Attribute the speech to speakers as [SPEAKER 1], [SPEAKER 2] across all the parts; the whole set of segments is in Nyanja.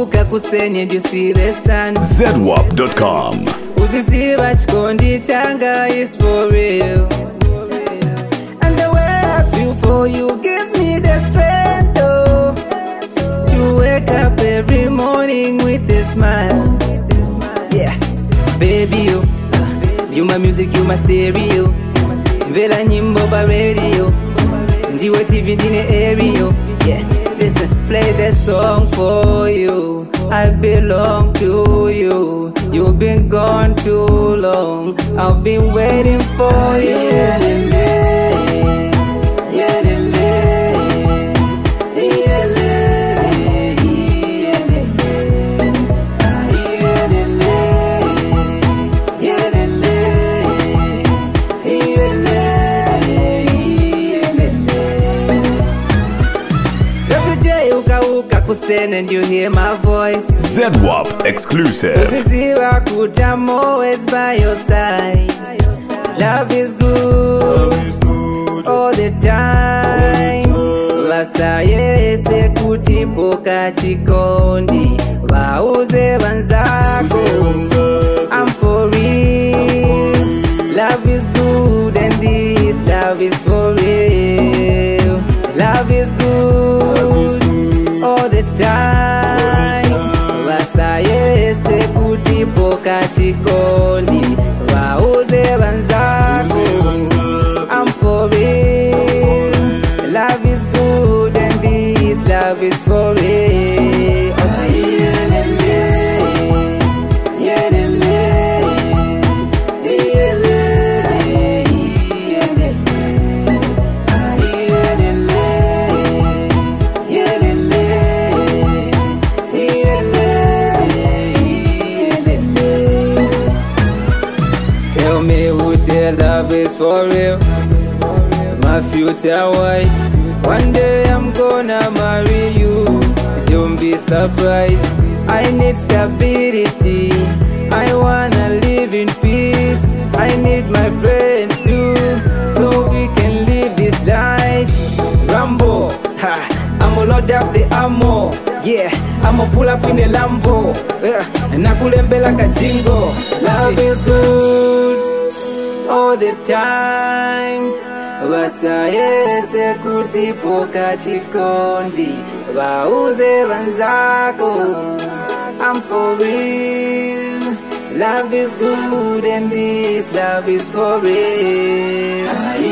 [SPEAKER 1] ukauka kuseni you see the sun.
[SPEAKER 2] ZWAP.com.
[SPEAKER 1] Uziziba chikondi changa is for real. And the way I feel for you gives me the strength to wake up every morning with a smile. Yeah, baby you my music, you my stereo. Vela nyimbo ba radio. Ndiwe TV ndine aerial. Yeah, listen, play that song for you. I belong to you. You've been gone too long. I've been waiting for you. And you hear my voice.
[SPEAKER 2] ZWAP exclusive.
[SPEAKER 1] Uziziwa kuta, I'm always by your side. Love is good all the time. Vasayese kutipoka chikondi vauze vanzako. I'm for real. Love is good and this love is for real. Love is good all the time. Vasayese kutipoka chikondi vauze vanzako. I'm for real. Love is good and this love is for real. Love is for real, my future wife. One day I'm gonna marry you. Don't be surprised. I need stability. I wanna live in peace. I need my friends too, so we can live this life. Rambo, I'ma load up the ammo. Yeah, I'ma pull up in the Lambo. Nakulembela kajingo. Love is good all the time. Vasayese kutipoka chikondi vauze vanzako. I'm for real. Love is good and this love is for real.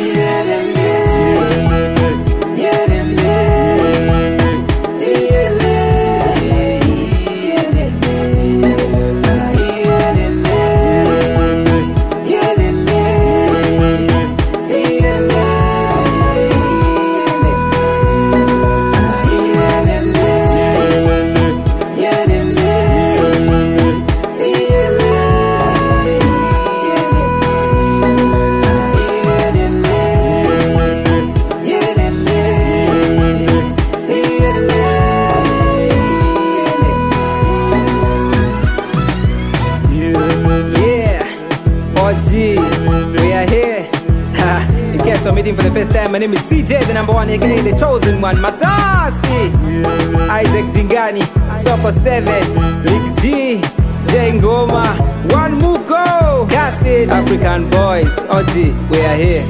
[SPEAKER 1] We are here. In case you're meeting for the first time, my name is CJ, the number one, aka the chosen one. Matasi, Isaac Dingani, Super 7, Rick G, Jay Ngoma, One Muko, Cassid, African Boys, OG, we are here.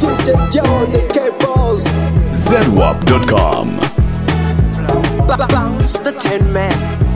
[SPEAKER 2] ZWAP.com.
[SPEAKER 3] Bounce the 10 man.